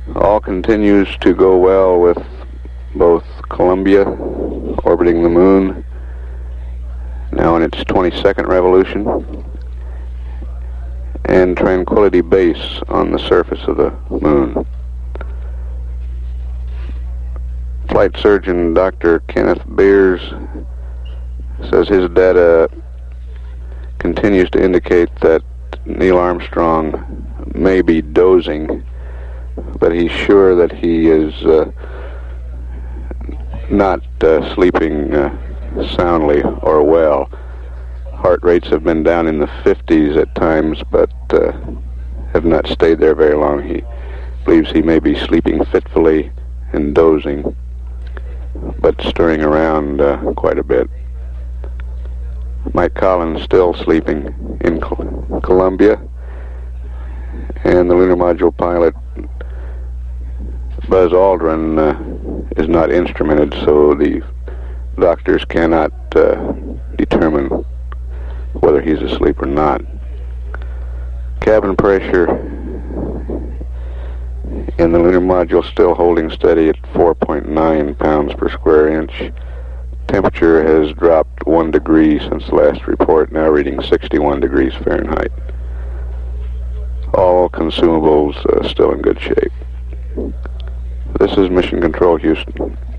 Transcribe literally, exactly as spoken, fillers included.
All continues to go well with both Columbia orbiting the moon, now in its twenty-second revolution, and Tranquility Base on the surface of the moon. Flight surgeon Doctor Kenneth Beers says his data continues to indicate that Neil Armstrong may be dozing, but he's sure that he is uh, not uh, sleeping uh, soundly or well. Heart rates have been down in the fifties at times, but uh, have not stayed there very long. He believes he may be sleeping fitfully and dozing, but stirring around uh, quite a bit. Mike Collins still sleeping in Col- Columbia, and the lunar module pilot Buzz Aldrin uh, is not instrumented, so the doctors cannot uh, determine whether he's asleep or not. Cabin pressure in the lunar module still holding steady at four point nine pounds per square inch. Temperature has dropped one degree since the last report, now reading sixty-one degrees Fahrenheit. All consumables uh, still in good shape. This is Mission Control, Houston.